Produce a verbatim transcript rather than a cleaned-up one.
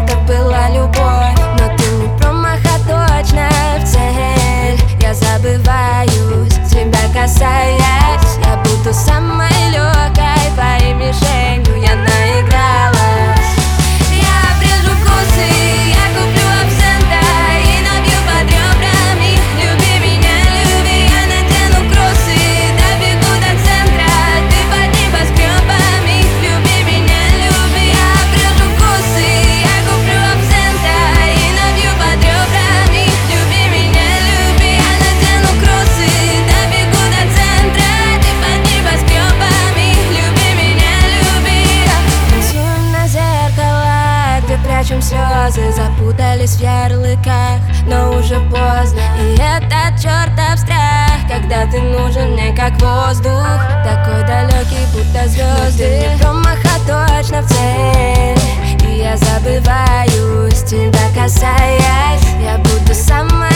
так была любовь. Но ты не промаха, точно в цель. Я забываюсь, тебя касаясь. Я буду самой легкой твоей мишенью. Я наигралась. Я обрежу вкусы, я куплю абсента и набью под ребрами. Люби меня, люби, я надену кроссы, добегу до центра, ты под небоскребами. Люби меня, люби, я обрежу вкусы, я куплю абсента и набью под ребрами. Люби меня, люби, я надену кроссы, добегу до центра, ты под небоскребами. Люби меня, люби. Танцуем на зеркало, где прячем слезы, запутались в ярлыках, но уже поздно. И этот чертов страх, когда ты нужен мне как воздух, такой далекий, будто звезды. Не промаха, точно в цель. И я забываюсь, тебя касаясь. Я буду самой